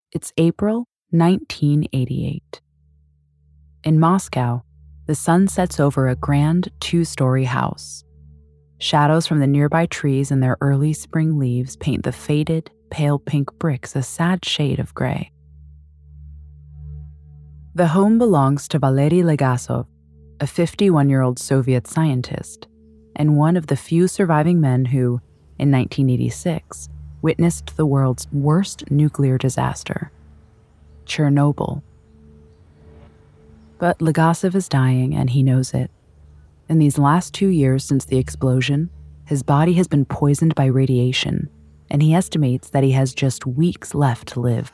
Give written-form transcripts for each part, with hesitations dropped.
It's April 1988. In Moscow, the sun sets over a grand 2-story house. Shadows from the nearby trees and their early spring leaves paint the faded, pale pink bricks a sad shade of gray. The home belongs to Valery Legasov, a 51-year-old Soviet scientist, and one of the few surviving men who, in 1986, witnessed the world's worst nuclear disaster, Chernobyl. But Legasov is dying, and he knows it. In these last 2 years since the explosion, his body has been poisoned by radiation, and he estimates that he has just weeks left to live.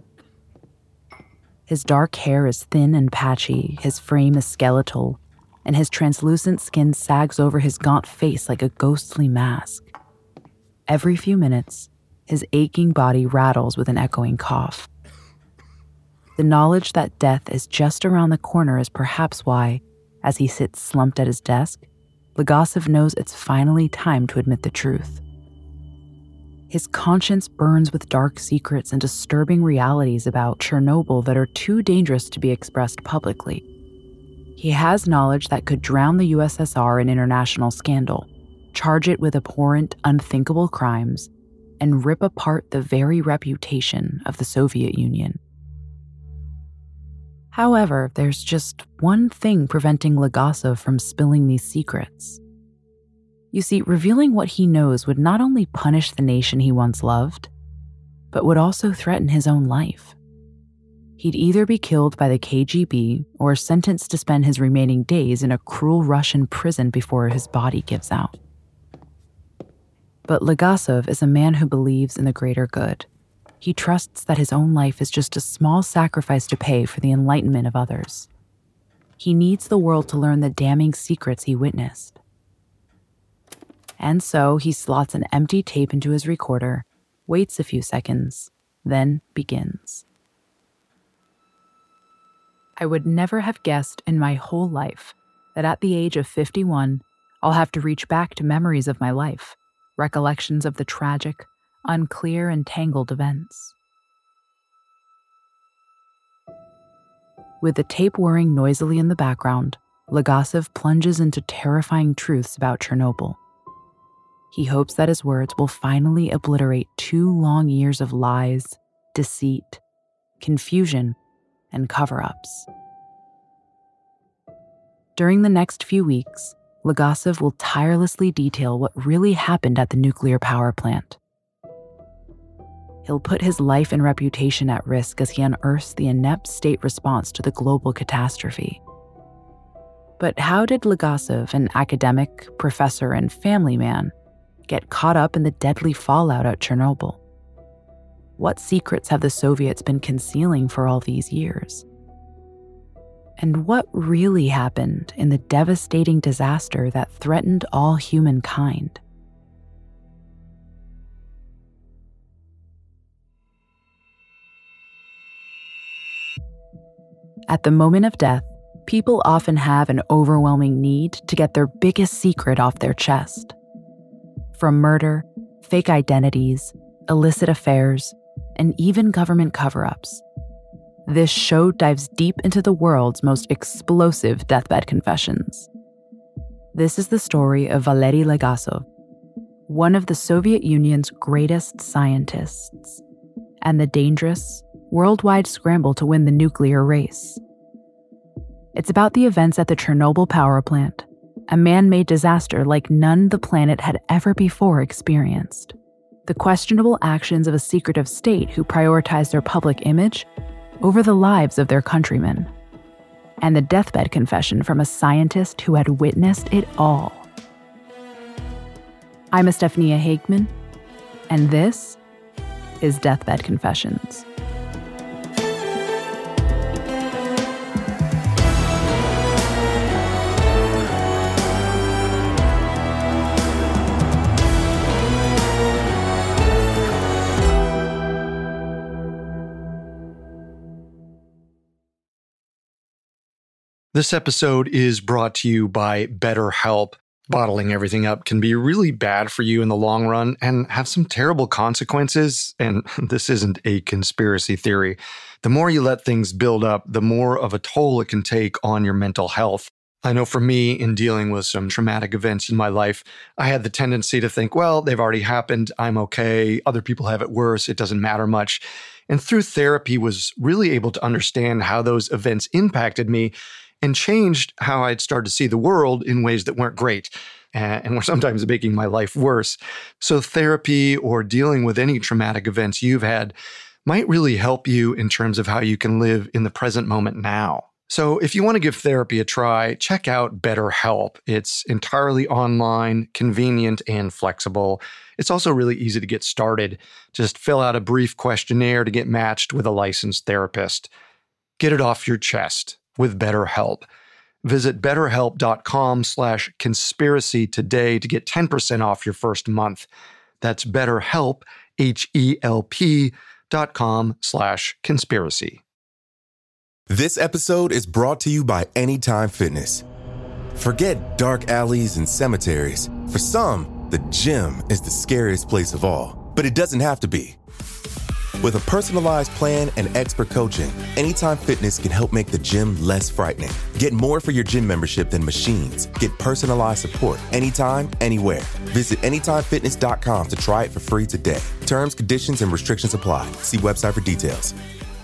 His dark hair is thin and patchy, his frame is skeletal, and his translucent skin sags over his gaunt face like a ghostly mask. Every few minutes, his aching body rattles with an echoing cough. The knowledge that death is just around the corner is perhaps why, as he sits slumped at his desk, Legasov knows it's finally time to admit the truth. His conscience burns with dark secrets and disturbing realities about Chernobyl that are too dangerous to be expressed publicly. He has knowledge that could drown the USSR in international scandal, charge it with abhorrent, unthinkable crimes, and rip apart the very reputation of the Soviet Union. However, there's just one thing preventing Legasov from spilling these secrets. You see, revealing what he knows would not only punish the nation he once loved, but would also threaten his own life. He'd either be killed by the KGB or sentenced to spend his remaining days in a cruel Russian prison before his body gives out. But Legasov is a man who believes in the greater good. He trusts that his own life is just a small sacrifice to pay for the enlightenment of others. He needs the world to learn the damning secrets he witnessed. And so he slots an empty tape into his recorder, waits a few seconds, then begins. I would never have guessed in my whole life that at the age of 51, I'll have to reach back to memories of my life, recollections of the tragic, unclear and tangled events. With the tape whirring noisily in the background, Legasov plunges into terrifying truths about Chernobyl. He hopes that his words will finally obliterate 2 long years of lies, deceit, confusion, and cover-ups. During the next few weeks, Legasov will tirelessly detail what really happened at the nuclear power plant. He'll put his life and reputation at risk as he unearths the inept state response to the global catastrophe. But how did Legasov, an academic, professor, and family man, get caught up in the deadly fallout at Chernobyl? What secrets have the Soviets been concealing for all these years? And what really happened in the devastating disaster that threatened all humankind? At the moment of death, people often have an overwhelming need to get their biggest secret off their chest. From murder, fake identities, illicit affairs, and even government cover-ups, this show dives deep into the world's most explosive deathbed confessions. This is the story of Valery Legasov, one of the Soviet Union's greatest scientists, and the dangerous, worldwide scramble to win the nuclear race. It's about the events at the Chernobyl power plant, a man-made disaster like none the planet had ever before experienced. The questionable actions of a secretive state who prioritized their public image over the lives of their countrymen. And the deathbed confession from a scientist who had witnessed it all. I'm Estefania Hageman, and this is Deathbed Confessions. This episode is brought to you by BetterHelp. Bottling everything up can be really bad for you in the long run and have some terrible consequences. And this isn't a conspiracy theory. The more you let things build up, the more of a toll it can take on your mental health. I know for me, in dealing with some traumatic events in my life, I had the tendency to think, well, they've already happened. I'm okay. Other people have it worse. It doesn't matter much. And through therapy, was really able to understand how those events impacted me and changed how I'd start to see the world in ways that weren't great and were sometimes making my life worse. So therapy or dealing with any traumatic events you've had might really help you in terms of how you can live in the present moment now. So if you want to give therapy a try, check out BetterHelp. It's entirely online, convenient, and flexible. It's also really easy to get started. Just fill out a brief questionnaire to get matched with a licensed therapist. Get it off your chest with BetterHelp. Visit betterhelp.com/conspiracy today to get 10% off your first month. That's BetterHelp, HELP.com/conspiracy. This episode is brought to you by Anytime Fitness. Forget dark alleys and cemeteries. For some, the gym is the scariest place of all, but it doesn't have to be. With a personalized plan and expert coaching, Anytime Fitness can help make the gym less frightening. Get more for your gym membership than machines. Get personalized support anytime, anywhere. Visit AnytimeFitness.com to try it for free today. Terms, conditions, and restrictions apply. See website for details.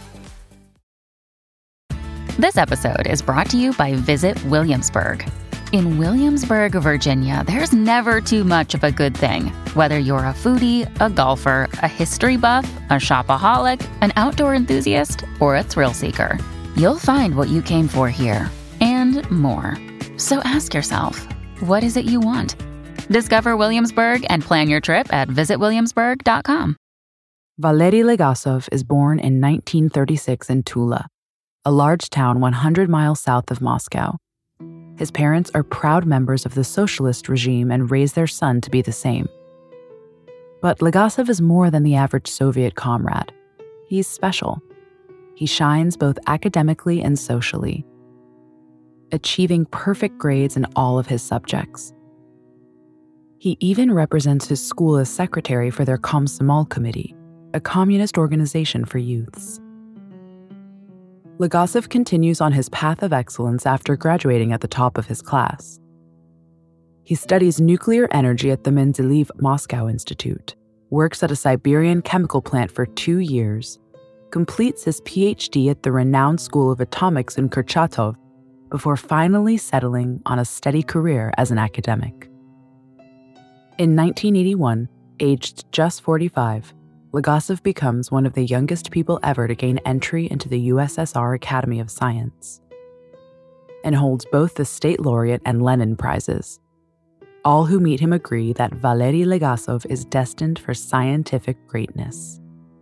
This episode is brought to you by Visit Williamsburg. In Williamsburg, Virginia, there's never too much of a good thing. Whether you're a foodie, a golfer, a history buff, a shopaholic, an outdoor enthusiast, or a thrill seeker, you'll find what you came for here and more. So ask yourself, what is it you want? Discover Williamsburg and plan your trip at visitwilliamsburg.com. Valery Legasov is born in 1936 in Tula, a large town 100 miles south of Moscow. His parents are proud members of the socialist regime and raise their son to be the same. But Legasov is more than the average Soviet comrade. He's special. He shines both academically and socially, achieving perfect grades in all of his subjects. He even represents his school as secretary for their Komsomol Committee, a communist organization for youths. Legasov continues on his path of excellence after graduating at the top of his class. He studies nuclear energy at the Mendeleev Moscow Institute, works at a Siberian chemical plant for 2 years, completes his PhD at the renowned School of Atomics in Kurchatov, before finally settling on a steady career as an academic. In 1981, aged just 45, Legasov becomes one of the youngest people ever to gain entry into the USSR Academy of Science, and holds both the State Laureate and Lenin Prizes. All who meet him agree that Valery Legasov is destined for scientific greatness.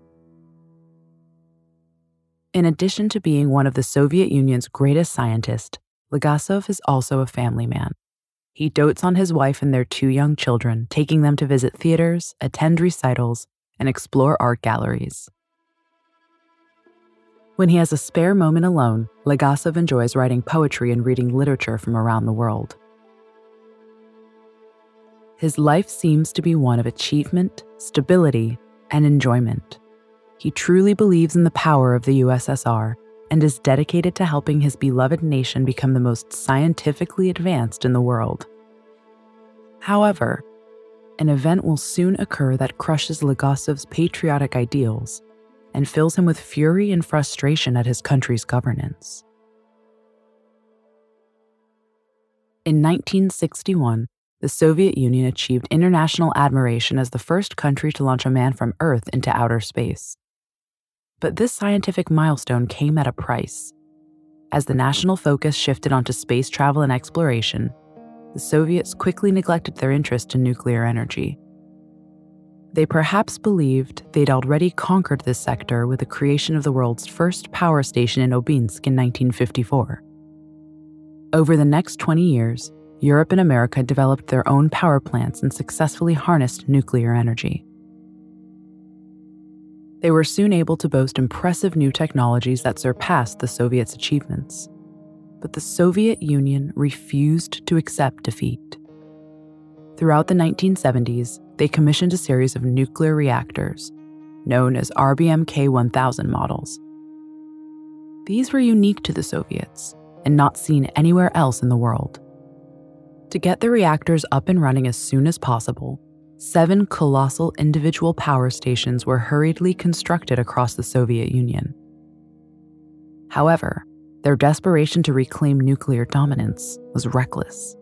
In addition to being one of the Soviet Union's greatest scientists, Legasov is also a family man. He dotes on his wife and their 2 young children, taking them to visit theaters, attend recitals, and explore art galleries. When he has a spare moment alone, Legasov enjoys writing poetry and reading literature from around the world. His life seems to be one of achievement, stability, and enjoyment. He truly believes in the power of the USSR and is dedicated to helping his beloved nation become the most scientifically advanced in the world. However, an event will soon occur that crushes Legasov's patriotic ideals and fills him with fury and frustration at his country's governance. In 1961, the Soviet Union achieved international admiration as the first country to launch a man from Earth into outer space. But this scientific milestone came at a price. As the national focus shifted onto space travel and exploration, the Soviets quickly neglected their interest in nuclear energy. They perhaps believed they'd already conquered this sector with the creation of the world's first power station in Obinsk in 1954. Over the next 20 years, Europe and America developed their own power plants and successfully harnessed nuclear energy. They were soon able to boast impressive new technologies that surpassed the Soviets' achievements. But the Soviet Union refused to accept defeat. Throughout the 1970s, they commissioned a series of nuclear reactors, known as RBM K-1000 models. These were unique to the Soviets and not seen anywhere else in the world. To get the reactors up and running as soon as possible, 7 colossal individual power stations were hurriedly constructed across the Soviet Union. However, their desperation to reclaim nuclear dominance was reckless.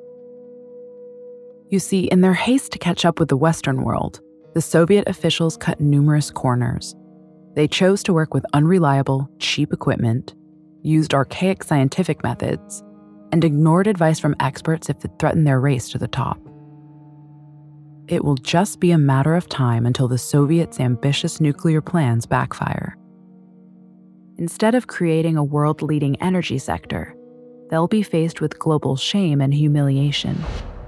You see, in their haste to catch up with the Western world, the Soviet officials cut numerous corners. They chose to work with unreliable, cheap equipment, used archaic scientific methods, and ignored advice from experts if it threatened their race to the top. It will just be a matter of time until the Soviets' ambitious nuclear plans backfire. Instead of creating a world-leading energy sector, they'll be faced with global shame and humiliation.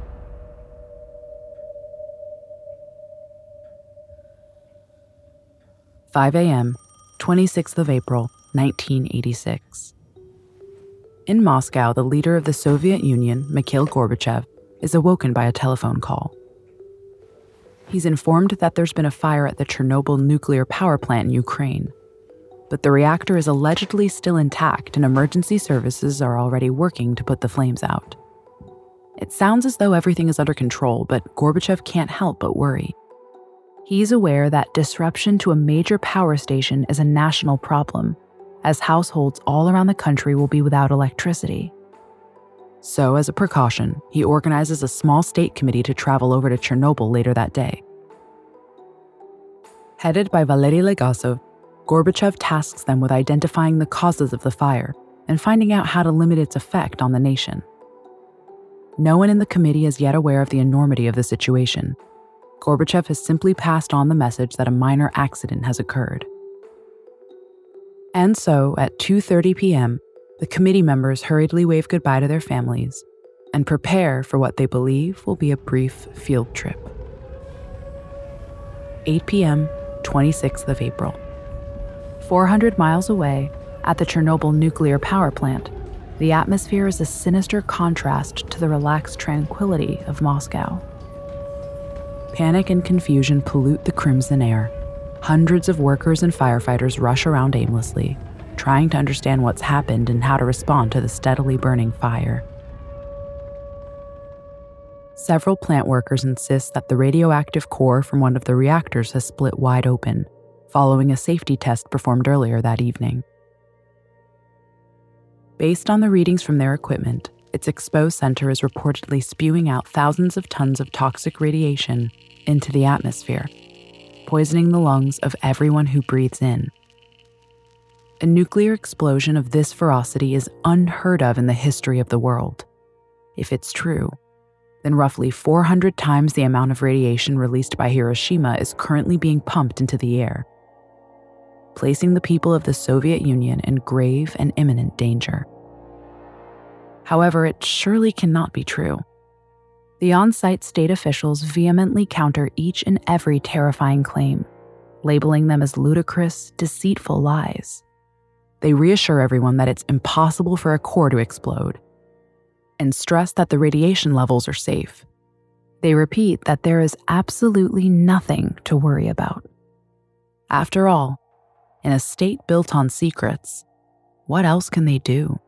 "5 a.m., 26th of April, 1986. In Moscow, the leader of the Soviet Union, Mikhail Gorbachev, is awoken by a telephone call. He's informed that there's been a fire at the Chernobyl nuclear power plant in Ukraine, but the reactor is allegedly still intact and emergency services are already working to put the flames out. It sounds as though everything is under control, but Gorbachev can't help but worry. He's aware that disruption to a major power station is a national problem, as households all around the country will be without electricity. So, as a precaution, he organizes a small state committee to travel over to Chernobyl later that day. Headed by Valery Legasov, Gorbachev tasks them with identifying the causes of the fire and finding out how to limit its effect on the nation. No one in the committee is yet aware of the enormity of the situation. Gorbachev has simply passed on the message that a minor accident has occurred. And so, at 2:30 p.m., the committee members hurriedly wave goodbye to their families and prepare for what they believe will be a brief field trip. 8 p.m., 26th of April. 400 miles away, at the Chernobyl nuclear power plant, the atmosphere is a sinister contrast to the relaxed tranquility of Moscow. Panic and confusion pollute the crimson air. Hundreds of workers and firefighters rush around aimlessly, trying to understand what's happened and how to respond to the steadily burning fire. Several plant workers insist that the radioactive core from one of the reactors has split wide open, following a safety test performed earlier that evening. Based on the readings from their equipment, its exposed center is reportedly spewing out thousands of tons of toxic radiation into the atmosphere, poisoning the lungs of everyone who breathes in. A nuclear explosion of this ferocity is unheard of in the history of the world. If it's true, then roughly 400 times the amount of radiation released by Hiroshima is currently being pumped into the air, placing the people of the Soviet Union in grave and imminent danger. However, it surely cannot be true. The on-site state officials vehemently counter each and every terrifying claim, labeling them as ludicrous, deceitful lies. They reassure everyone that it's impossible for a core to explode, and stress that the radiation levels are safe. They repeat that there is absolutely nothing to worry about. After all, in a state built on secrets, what else can they do?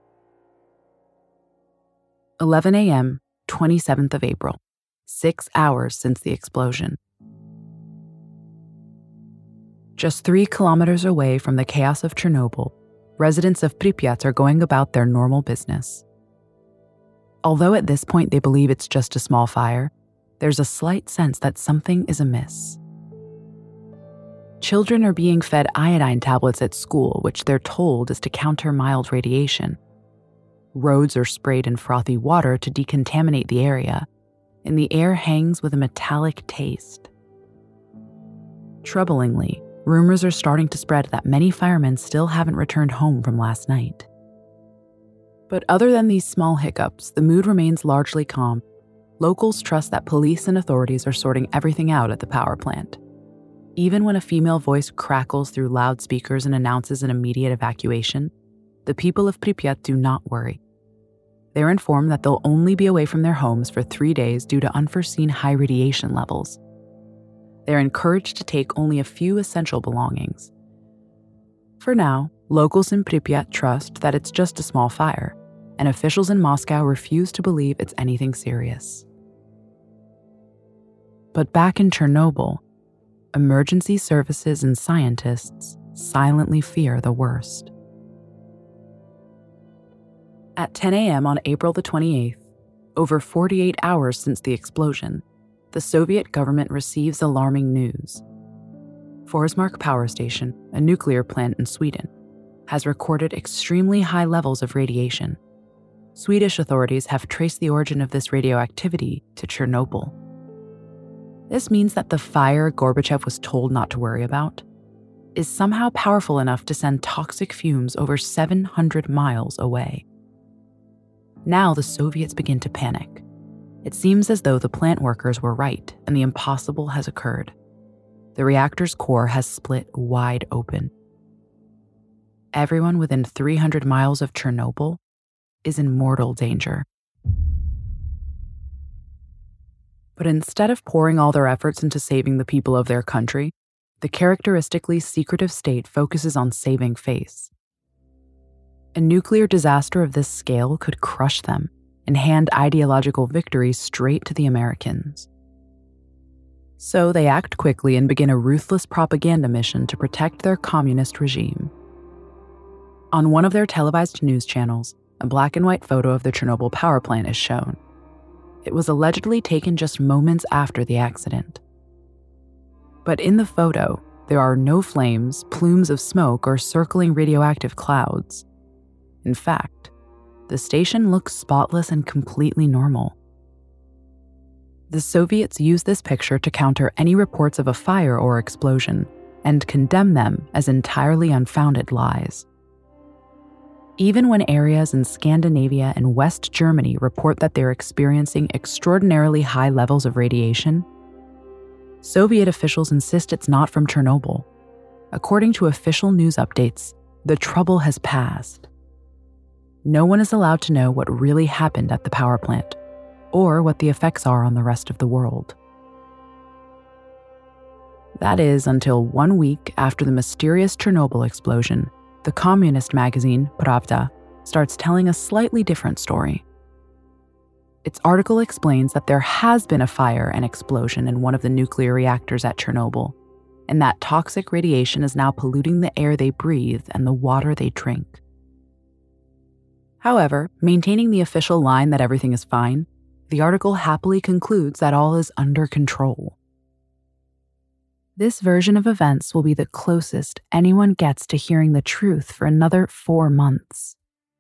11 a.m., 27th of April, 6 hours since the explosion. Just 3 kilometers away from the chaos of Chernobyl, residents of Pripyat are going about their normal business. Although at this point they believe it's just a small fire, there's a slight sense that something is amiss. Children are being fed iodine tablets at school, which they're told is to counter mild radiation. Roads are sprayed in frothy water to decontaminate the area, and the air hangs with a metallic taste. Troublingly, rumors are starting to spread that many firemen still haven't returned home from last night. But other than these small hiccups, the mood remains largely calm. Locals trust that police and authorities are sorting everything out at the power plant. Even when a female voice crackles through loudspeakers and announces an immediate evacuation, the people of Pripyat do not worry. They're informed that they'll only be away from their homes for 3 days due to unforeseen high radiation levels. They're encouraged to take only a few essential belongings. For now, locals in Pripyat trust that it's just a small fire, and officials in Moscow refuse to believe it's anything serious. But back in Chernobyl, emergency services and scientists silently fear the worst. At 10 a.m. on April the 28th, over 48 hours since the explosion, the Soviet government receives alarming news. Forsmark Power Station, a nuclear plant in Sweden, has recorded extremely high levels of radiation. Swedish authorities have traced the origin of this radioactivity to Chernobyl. This means that the fire Gorbachev was told not to worry about is somehow powerful enough to send toxic fumes over 700 miles away. Now the Soviets begin to panic. It seems as though the plant workers were right and the impossible has occurred. The reactor's core has split wide open. Everyone within 300 miles of Chernobyl is in mortal danger. But instead of pouring all their efforts into saving the people of their country, the characteristically secretive state focuses on saving face. A nuclear disaster of this scale could crush them and hand ideological victory straight to the Americans. So they act quickly and begin a ruthless propaganda mission to protect their communist regime. On one of their televised news channels, a black and white photo of the Chernobyl power plant is shown. It was allegedly taken just moments after the accident. But in the photo, there are no flames, plumes of smoke, or circling radioactive clouds. In fact, the station looks spotless and completely normal. The Soviets used this picture to counter any reports of a fire or explosion and condemn them as entirely unfounded lies. Even when areas in Scandinavia and West Germany report that they're experiencing extraordinarily high levels of radiation, Soviet officials insist it's not from Chernobyl. According to official news updates, the trouble has passed. No one is allowed to know what really happened at the power plant, or what the effects are on the rest of the world. That is until 1 week after the mysterious Chernobyl explosion, the communist magazine Pravda starts telling a slightly different story. Its article explains that there has been a fire and explosion in one of the nuclear reactors at Chernobyl, and that toxic radiation is now polluting the air they breathe and the water they drink. However, maintaining the official line that everything is fine, the article happily concludes that all is under control. This version of events will be the closest anyone gets to hearing the truth for another 4 months.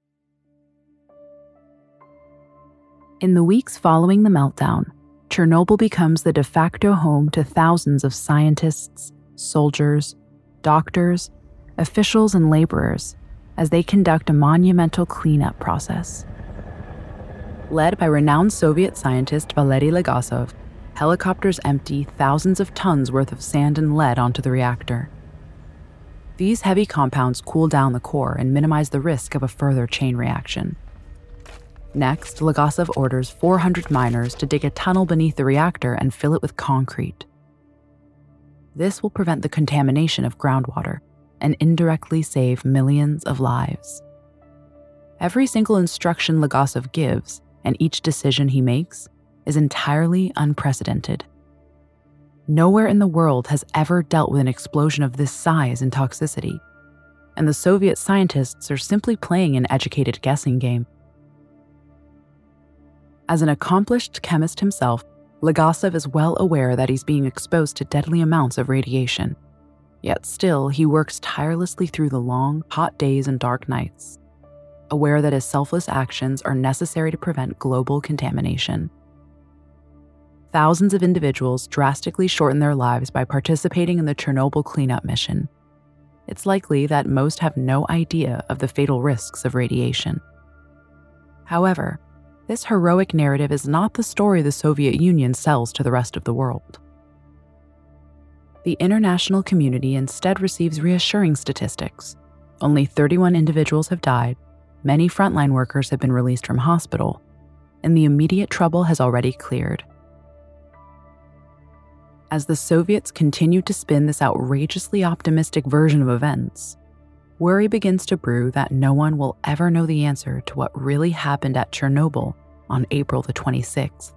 In the weeks following the meltdown, Chernobyl becomes the de facto home to thousands of scientists, soldiers, doctors, officials, and laborers as they conduct a monumental cleanup process. Led by renowned Soviet scientist Valery Legasov, helicopters empty thousands of tons worth of sand and lead onto the reactor. These heavy compounds cool down the core and minimize the risk of a further chain reaction. Next, Legasov orders 400 miners to dig a tunnel beneath the reactor and fill it with concrete. This will prevent the contamination of groundwater and indirectly save millions of lives. Every single instruction Legasov gives, and each decision he makes, is entirely unprecedented. Nowhere in the world has ever dealt with an explosion of this size and toxicity, and the Soviet scientists are simply playing an educated guessing game. As an accomplished chemist himself, Legasov is well aware that he's being exposed to deadly amounts of radiation. Yet still, he works tirelessly through the long, hot days and dark nights, aware that his selfless actions are necessary to prevent global contamination. Thousands of individuals drastically shorten their lives by participating in the Chernobyl cleanup mission. It's likely that most have no idea of the fatal risks of radiation. However, this heroic narrative is not the story the Soviet Union sells to the rest of the world. The international community instead receives reassuring statistics. Only 31 individuals have died, many frontline workers have been released from hospital, and the immediate trouble has already cleared. As the Soviets continue to spin this outrageously optimistic version of events, worry begins to brew that no one will ever know the answer to what really happened at Chernobyl on April the 26th.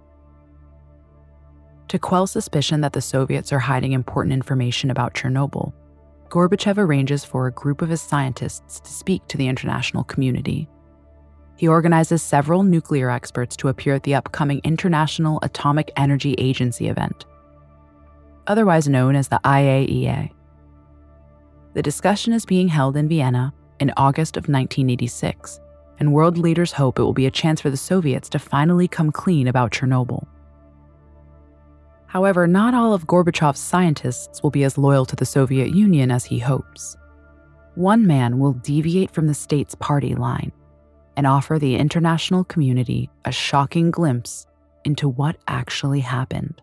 To quell suspicion that the Soviets are hiding important information about Chernobyl, Gorbachev arranges for a group of his scientists to speak to the international community. He organizes several nuclear experts to appear at the upcoming International Atomic Energy Agency event, otherwise known as the IAEA. The discussion is being held in Vienna in August of 1986, and world leaders hope it will be a chance for the Soviets to finally come clean about Chernobyl. However, not all of Gorbachev's scientists will be as loyal to the Soviet Union as he hopes. One man will deviate from the state's party line and offer the international community a shocking glimpse into what actually happened.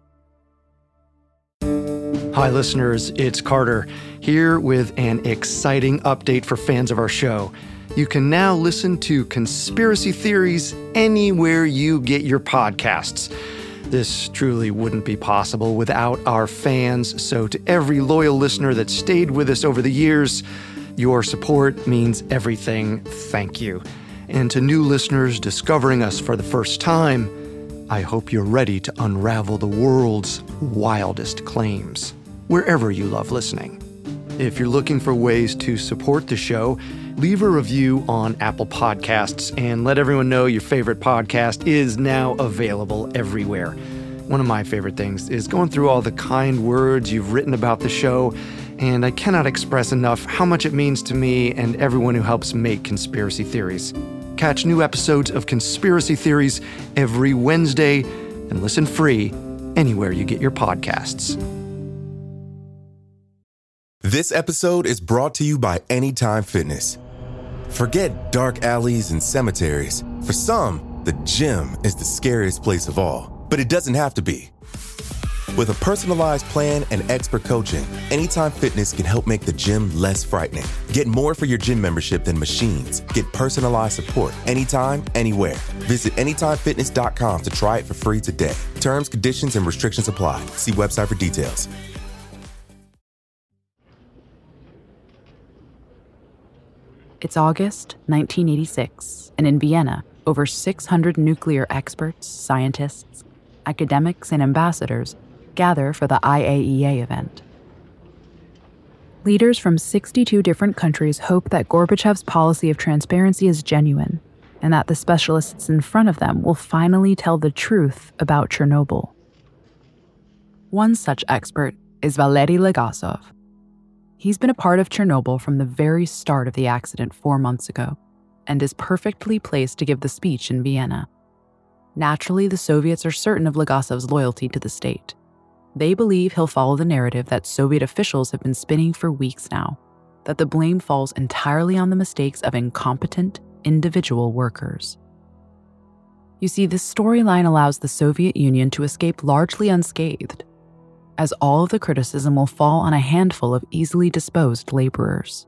Hi, listeners, it's Carter, here with an exciting update for fans of our show. You can now listen to Conspiracy Theories anywhere you get your podcasts. This truly wouldn't be possible without our fans, so to every loyal listener that stayed with us over the years, your support means everything. Thank you. And to new listeners discovering us for the first time, I hope you're ready to unravel the world's wildest claims, wherever you love listening. If you're looking for ways to support the show, leave a review on Apple Podcasts and let everyone know your favorite podcast is now available everywhere. One of my favorite things is going through all the kind words you've written about the show, and I cannot express enough how much it means to me and everyone who helps make Conspiracy Theories. Catch new episodes of Conspiracy Theories every Wednesday and listen free anywhere you get your podcasts. This episode is brought to you by Anytime Fitness. Forget dark alleys and cemeteries. For some, the gym is the scariest place of all, but it doesn't have to be. With a personalized plan and expert coaching, Anytime Fitness can help make the gym less frightening. Get more for your gym membership than machines. Get personalized support anytime, anywhere. Visit AnytimeFitness.com to try it for free today. Terms, conditions, and restrictions apply. See website for details. It's August 1986, and in Vienna, over 600 nuclear experts, scientists, academics, and ambassadors gather for the IAEA event. Leaders from 62 different countries hope that Gorbachev's policy of transparency is genuine, and that the specialists in front of them will finally tell the truth about Chernobyl. One such expert is Valery Legasov. He's been a part of Chernobyl from the very start of the accident 4 months ago, and is perfectly placed to give the speech in Vienna. Naturally, the Soviets are certain of Legasov's loyalty to the state. They believe he'll follow the narrative that Soviet officials have been spinning for weeks now, that the blame falls entirely on the mistakes of incompetent, individual workers. You see, this storyline allows the Soviet Union to escape largely unscathed, as all of the criticism will fall on a handful of easily disposed laborers.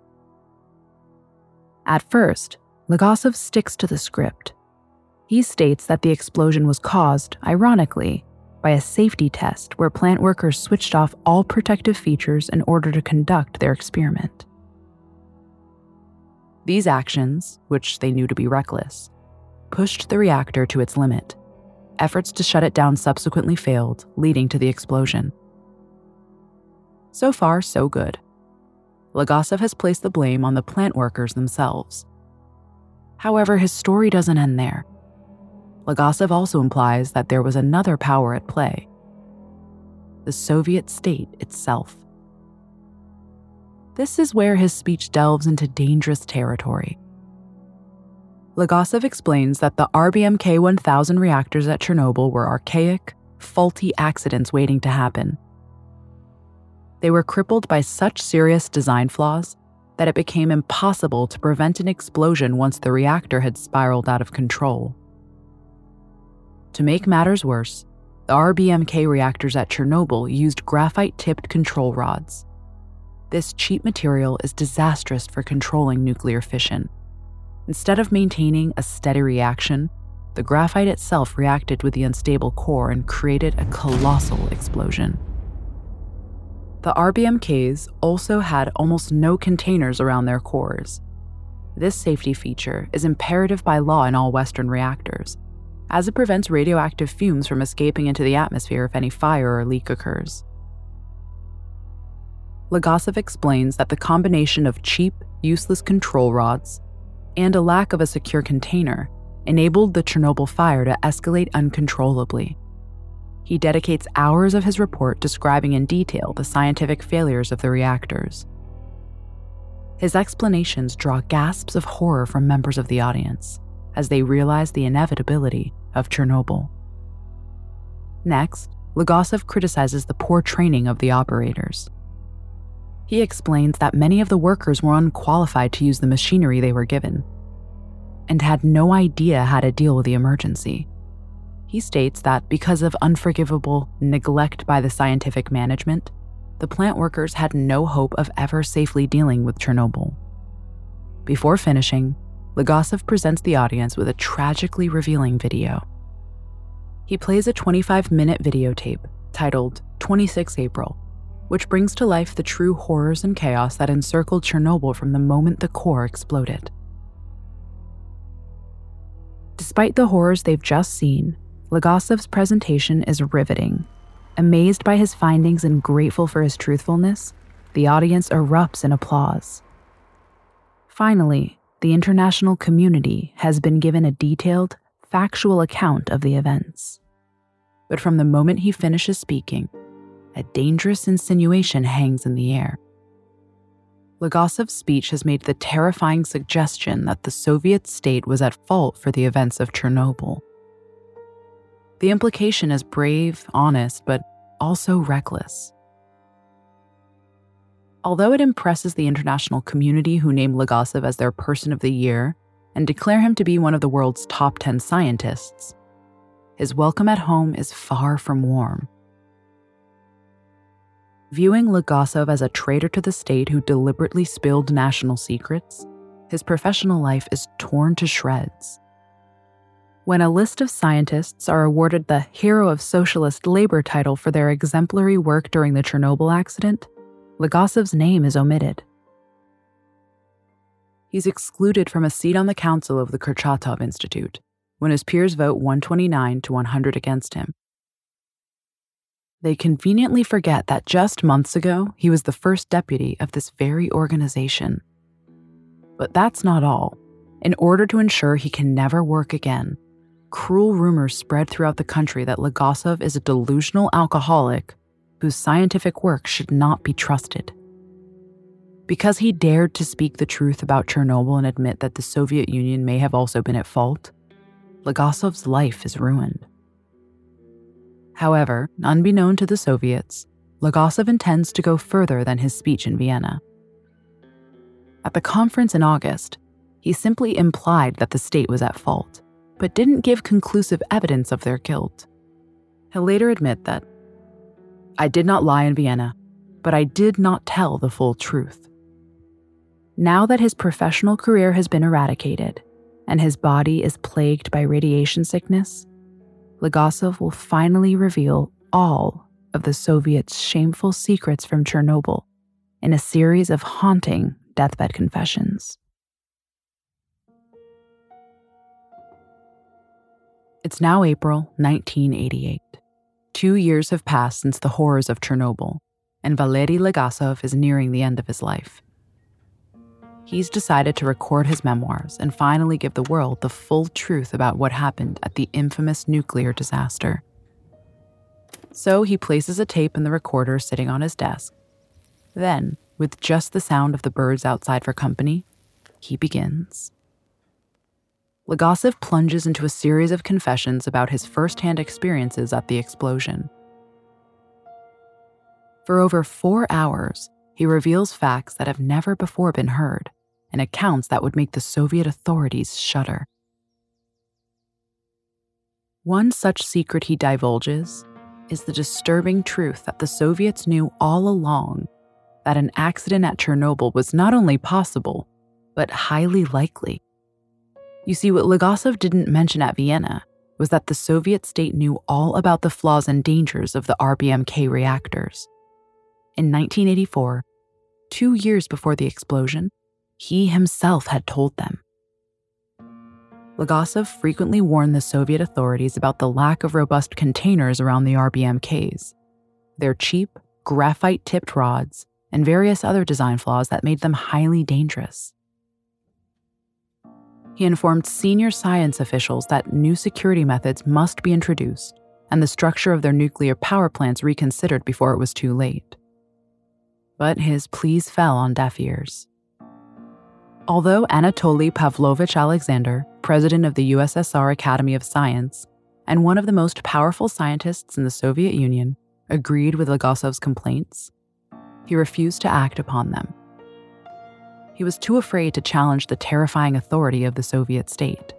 At first, Legasov sticks to the script. He states that the explosion was caused, ironically, by a safety test where plant workers switched off all protective features in order to conduct their experiment. These actions, which they knew to be reckless, pushed the reactor to its limit. Efforts to shut it down subsequently failed, leading to the explosion. So far, so good. Legasov has placed the blame on the plant workers themselves. However, his story doesn't end there. Legasov also implies that there was another power at play: the Soviet state itself. This is where his speech delves into dangerous territory. Legasov explains that the RBMK 1000 reactors at Chernobyl were archaic, faulty accidents waiting to happen. They were crippled by such serious design flaws that it became impossible to prevent an explosion once the reactor had spiraled out of control. To make matters worse, the RBMK reactors at Chernobyl used graphite-tipped control rods. This cheap material is disastrous for controlling nuclear fission. Instead of maintaining a steady reaction, the graphite itself reacted with the unstable core and created a colossal explosion. The RBMKs also had almost no containers around their cores. This safety feature is imperative by law in all Western reactors, as it prevents radioactive fumes from escaping into the atmosphere if any fire or leak occurs. Legasov explains that the combination of cheap, useless control rods and a lack of a secure container enabled the Chernobyl fire to escalate uncontrollably. He dedicates hours of his report describing in detail the scientific failures of the reactors. His explanations draw gasps of horror from members of the audience as they realize the inevitability of Chernobyl. Next, Legasov criticizes the poor training of the operators. He explains that many of the workers were unqualified to use the machinery they were given and had no idea how to deal with the emergency. He states that because of unforgivable neglect by the scientific management, the plant workers had no hope of ever safely dealing with Chernobyl. Before finishing, Legasov presents the audience with a tragically revealing video. He plays a 25-minute videotape titled 26 April, which brings to life the true horrors and chaos that encircled Chernobyl from the moment the core exploded. Despite the horrors they've just seen, Legasov's presentation is riveting. Amazed by his findings and grateful for his truthfulness, the audience erupts in applause. Finally, the international community has been given a detailed, factual account of the events. But from the moment he finishes speaking, a dangerous insinuation hangs in the air. Legasov's speech has made the terrifying suggestion that the Soviet state was at fault for the events of Chernobyl. The implication is brave, honest, but also reckless. Although it impresses the international community who name Legasov as their Person of the Year and declare him to be one of the world's top 10 scientists, his welcome at home is far from warm. Viewing Legasov as a traitor to the state who deliberately spilled national secrets, his professional life is torn to shreds. When a list of scientists are awarded the Hero of Socialist Labor title for their exemplary work during the Chernobyl accident, Legasov's name is omitted. He's excluded from a seat on the council of the Kurchatov Institute when his peers vote 129 to 100 against him. They conveniently forget that just months ago, he was the first deputy of this very organization. But that's not all. In order to ensure he can never work again, cruel rumors spread throughout the country that Legasov is a delusional alcoholic whose scientific work should not be trusted. Because he dared to speak the truth about Chernobyl and admit that the Soviet Union may have also been at fault, Legasov's life is ruined. However, unbeknown to the Soviets, Legasov intends to go further than his speech in Vienna. At the conference in August, he simply implied that the state was at fault, but didn't give conclusive evidence of their guilt. He'll later admit that, "I did not lie in Vienna, but I did not tell the full truth." Now that his professional career has been eradicated and his body is plagued by radiation sickness, Legasov will finally reveal all of the Soviets' shameful secrets from Chernobyl in a series of haunting deathbed confessions. It's now April 1988. 2 years have passed since the horrors of Chernobyl, and Valery Legasov is nearing the end of his life. He's decided to record his memoirs and finally give the world the full truth about what happened at the infamous nuclear disaster. So he places a tape in the recorder sitting on his desk. Then, with just the sound of the birds outside for company, he begins. Legasov plunges into a series of confessions about his first-hand experiences at the explosion. For over 4 hours, he reveals facts that have never before been heard, and accounts that would make the Soviet authorities shudder. One such secret he divulges is the disturbing truth that the Soviets knew all along that an accident at Chernobyl was not only possible, but highly likely. You see, what Legasov didn't mention at Vienna was that the Soviet state knew all about the flaws and dangers of the RBMK reactors. In 1984, 2 years before the explosion, he himself had told them. Legasov frequently warned the Soviet authorities about the lack of robust containers around the RBMKs, their cheap, graphite-tipped rods, and various other design flaws that made them highly dangerous. He informed senior science officials that new security methods must be introduced and the structure of their nuclear power plants reconsidered before it was too late. But his pleas fell on deaf ears. Although Anatoly Pavlovich Alexander, president of the USSR Academy of Science and one of the most powerful scientists in the Soviet Union, agreed with Legasov's complaints, he refused to act upon them. He was too afraid to challenge the terrifying authority of the Soviet state.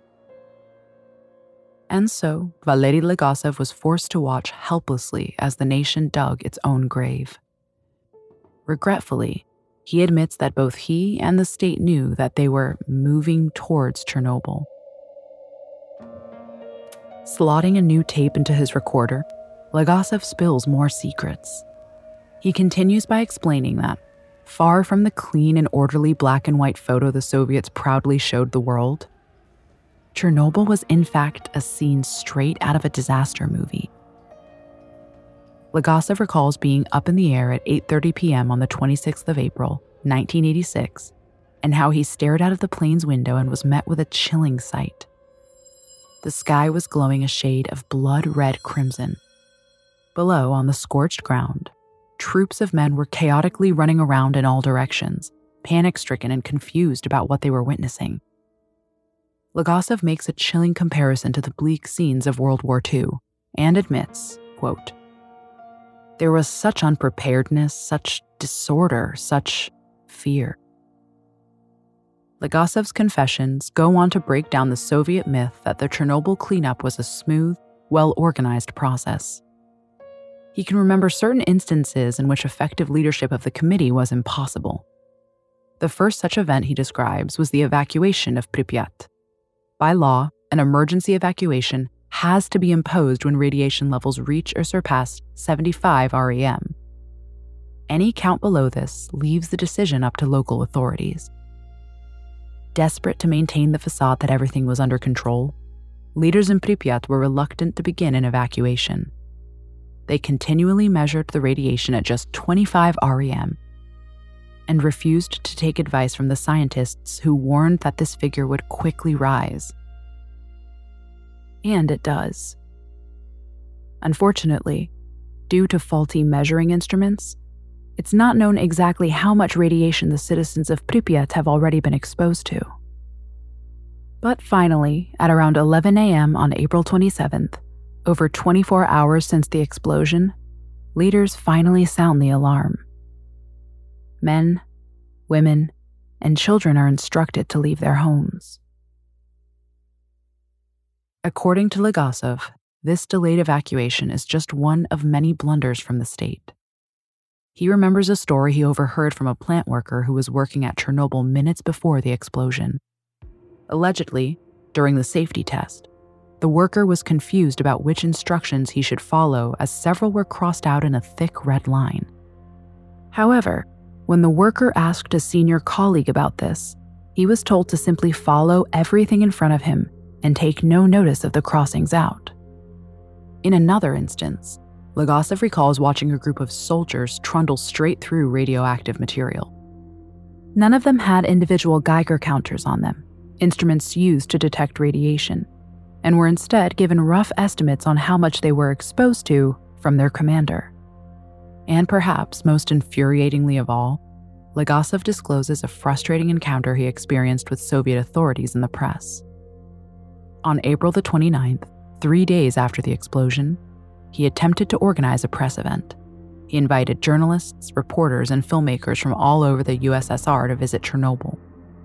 And so, Valery Legasov was forced to watch helplessly as the nation dug its own grave. Regretfully, he admits that both he and the state knew that they were moving towards Chernobyl. Slotting a new tape into his recorder, Legasov spills more secrets. He continues by explaining that, far from the clean and orderly black and white photo the Soviets proudly showed the world, Chernobyl was in fact a scene straight out of a disaster movie. Legasov recalls being up in the air at 8:30 p.m. on the 26th of April, 1986, and how he stared out of the plane's window and was met with a chilling sight. The sky was glowing a shade of blood-red crimson. Below, on the scorched ground, troops of men were chaotically running around in all directions, panic-stricken and confused about what they were witnessing. Legasov makes a chilling comparison to the bleak scenes of World War II and admits, quote, "There was such unpreparedness, such disorder, such fear." Legasov's confessions go on to break down the Soviet myth that the Chernobyl cleanup was a smooth, well-organized process. He can remember certain instances in which effective leadership of the committee was impossible. The first such event he describes was the evacuation of Pripyat. By law, an emergency evacuation has to be imposed when radiation levels reach or surpass 75 REM. Any count below this leaves the decision up to local authorities. Desperate to maintain the facade that everything was under control, leaders in Pripyat were reluctant to begin an evacuation. They continually measured the radiation at just 25 REM and refused to take advice from the scientists who warned that this figure would quickly rise. And it does. Unfortunately, due to faulty measuring instruments, it's not known exactly how much radiation the citizens of Pripyat have already been exposed to. But finally, at around 11 a.m. on April 27th, over 24 hours since the explosion, leaders finally sound the alarm. Men, women, and children are instructed to leave their homes. According to Legasov, this delayed evacuation is just one of many blunders from the state. He remembers a story he overheard from a plant worker who was working at Chernobyl minutes before the explosion. Allegedly, during the safety test, the worker was confused about which instructions he should follow as several were crossed out in a thick red line. However, when the worker asked a senior colleague about this, he was told to simply follow everything in front of him and take no notice of the crossings out. In another instance, Legasov recalls watching a group of soldiers trundle straight through radioactive material. None of them had individual Geiger counters on them, instruments used to detect radiation, and were instead given rough estimates on how much they were exposed to from their commander. And perhaps most infuriatingly of all, Legasov discloses a frustrating encounter he experienced with Soviet authorities in the press. On April the 29th, 3 days after the explosion, he attempted to organize a press event. He invited journalists, reporters, and filmmakers from all over the USSR to visit Chernobyl.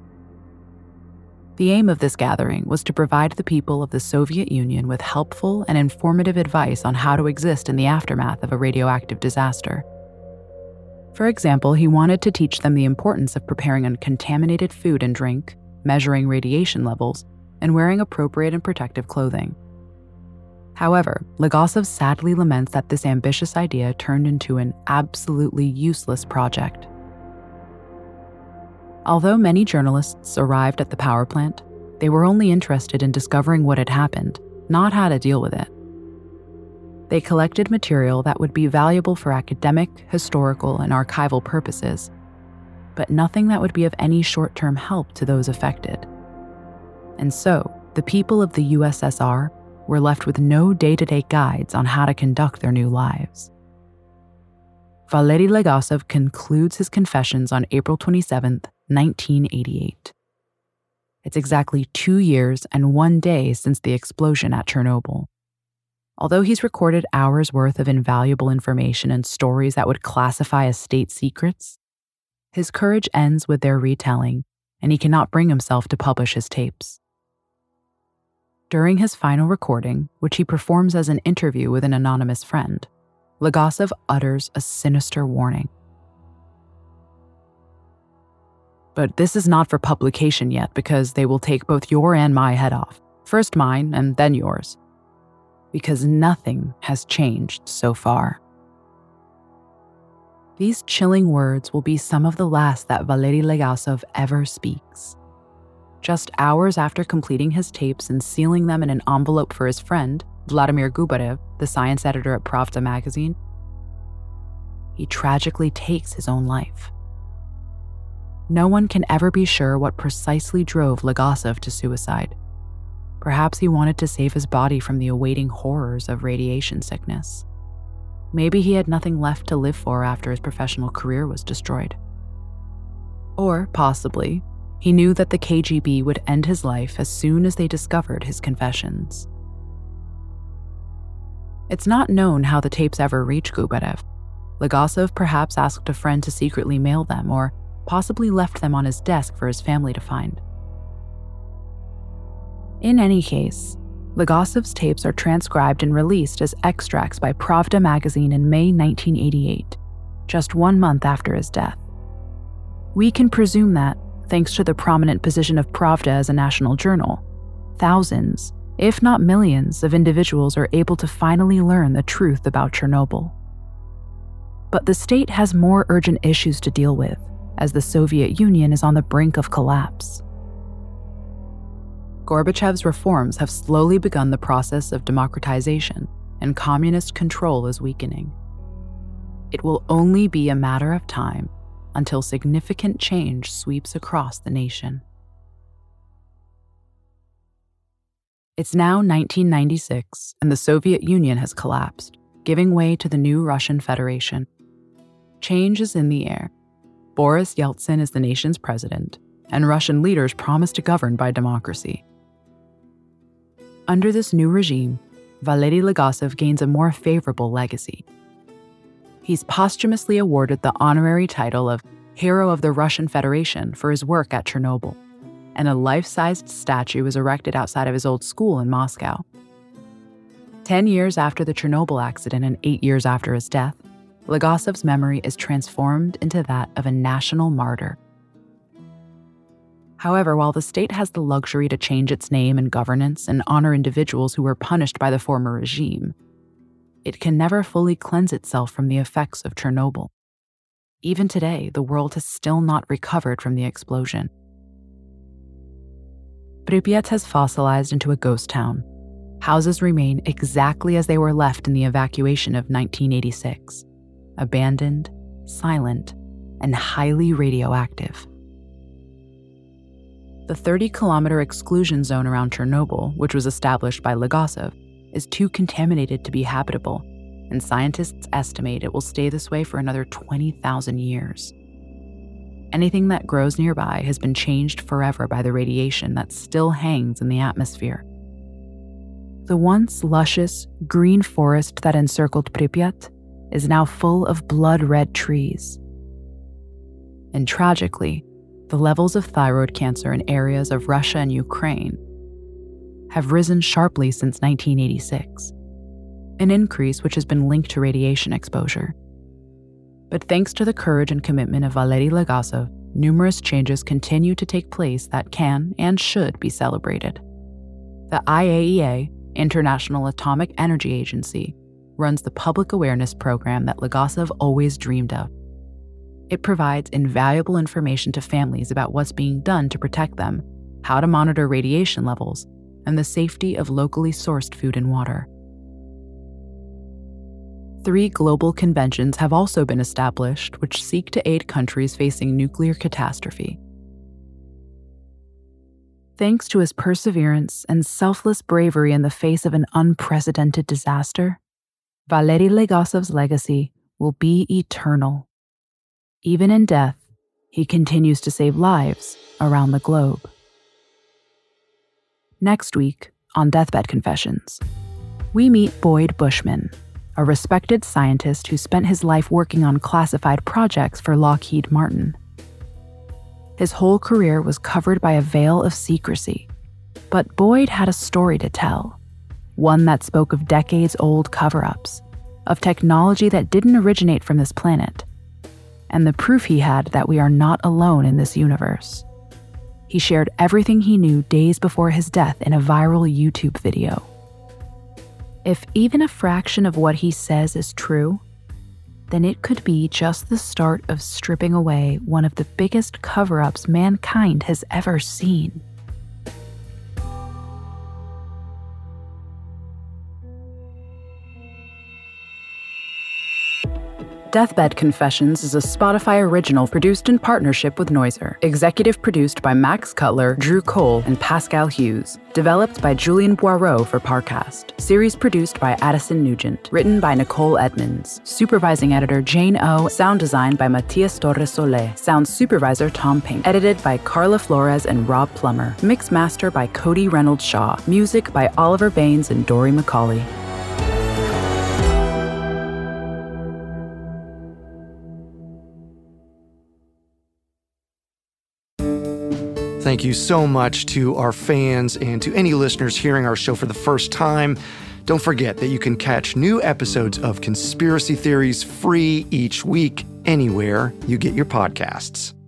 The aim of this gathering was to provide the people of the Soviet Union with helpful and informative advice on how to exist in the aftermath of a radioactive disaster. For example, he wanted to teach them the importance of preparing uncontaminated food and drink, measuring radiation levels, and wearing appropriate and protective clothing. However, Legasov sadly laments that this ambitious idea turned into an absolutely useless project. Although many journalists arrived at the power plant, they were only interested in discovering what had happened, not how to deal with it. They collected material that would be valuable for academic, historical, and archival purposes, but nothing that would be of any short-term help to those affected. And so, the people of the USSR were left with no day-to-day guides on how to conduct their new lives. Valery Legasov concludes his confessions on April 27, 1988. It's exactly 2 years and 1 day since the explosion at Chernobyl. Although he's recorded hours' worth of invaluable information and stories that would classify as state secrets, his courage ends with their retelling, and he cannot bring himself to publish his tapes. During his final recording, which he performs as an interview with an anonymous friend, Legasov utters a sinister warning. "But this is not for publication yet because they will take both your and my head off. First mine and then yours. Because nothing has changed so far." These chilling words will be some of the last that Valery Legasov ever speaks. Just hours after completing his tapes and sealing them in an envelope for his friend, Vladimir Gubarev, the science editor at Pravda magazine, he tragically takes his own life. No one can ever be sure what precisely drove Legasov to suicide. Perhaps he wanted to save his body from the awaiting horrors of radiation sickness. Maybe he had nothing left to live for after his professional career was destroyed. Or, possibly, he knew that the KGB would end his life as soon as they discovered his confessions. It's not known how the tapes ever reached Gubarev. Legasov perhaps asked a friend to secretly mail them, or possibly left them on his desk for his family to find. In any case, Legasov's tapes are transcribed and released as extracts by Pravda magazine in May 1988, just 1 month after his death. We can presume that, thanks to the prominent position of Pravda as a national journal, thousands, if not millions, of individuals are able to finally learn the truth about Chernobyl. But the state has more urgent issues to deal with, as the Soviet Union is on the brink of collapse. Gorbachev's reforms have slowly begun the process of democratization, and communist control is weakening. It will only be a matter of time until significant change sweeps across the nation. It's now 1996, and the Soviet Union has collapsed, giving way to the new Russian Federation. Change is in the air. Boris Yeltsin is the nation's president, and Russian leaders promise to govern by democracy. Under this new regime, Valery Legasov gains a more favorable legacy. He's posthumously awarded the honorary title of Hero of the Russian Federation for his work at Chernobyl, and a life-sized statue is erected outside of his old school in Moscow. 10 years after the Chernobyl accident and 8 years after his death, Legasov's memory is transformed into that of a national martyr. However, while the state has the luxury to change its name and governance and honor individuals who were punished by the former regime, it can never fully cleanse itself from the effects of Chernobyl. Even today, the world has still not recovered from the explosion. Pripyat has fossilized into a ghost town. Houses remain exactly as they were left in the evacuation of 1986, abandoned, silent, and highly radioactive. The 30-kilometer exclusion zone around Chernobyl, which was established by Legasov, is too contaminated to be habitable, and scientists estimate it will stay this way for another 20,000 years. Anything that grows nearby has been changed forever by the radiation that still hangs in the atmosphere. The once luscious, green forest that encircled Pripyat is now full of blood-red trees. And tragically, the levels of thyroid cancer in areas of Russia and Ukraine have risen sharply since 1986, an increase which has been linked to radiation exposure. But thanks to the courage and commitment of Valery Legasov, numerous changes continue to take place that can and should be celebrated. The IAEA, International Atomic Energy Agency, runs the public awareness program that Legasov always dreamed of. It provides invaluable information to families about what's being done to protect them, how to monitor radiation levels, and the safety of locally sourced food and water. 3 global conventions have also been established which seek to aid countries facing nuclear catastrophe. Thanks to his perseverance and selfless bravery in the face of an unprecedented disaster, Valery Legasov's legacy will be eternal. Even in death, he continues to save lives around the globe. Next week on Deathbed Confessions, we meet Boyd Bushman, a respected scientist who spent his life working on classified projects for Lockheed Martin. His whole career was covered by a veil of secrecy, but Boyd had a story to tell, one that spoke of decades-old cover-ups, of technology that didn't originate from this planet, and the proof he had that we are not alone in this universe. He shared everything he knew days before his death in a viral YouTube video. If even a fraction of what he says is true, then it could be just the start of stripping away one of the biggest cover-ups mankind has ever seen. Deathbed Confessions is a Spotify original produced in partnership with Noiser. Executive produced by Max Cutler, Drew Cole, and Pascal Hughes. Developed by Julian Boireau for Parcast. Series produced by Addison Nugent. Written by Nicole Edmonds. Supervising editor Jane O. Sound design by Matias Torres Soler. Sound supervisor Tom Pink. Edited by Carla Flores and Rob Plummer. Mix master by Cody Reynolds Shaw. Music by Oliver Baines and Dory McCauley. Thank you so much to our fans and to any listeners hearing our show for the first time. Don't forget that you can catch new episodes of Conspiracy Theories free each week anywhere you get your podcasts.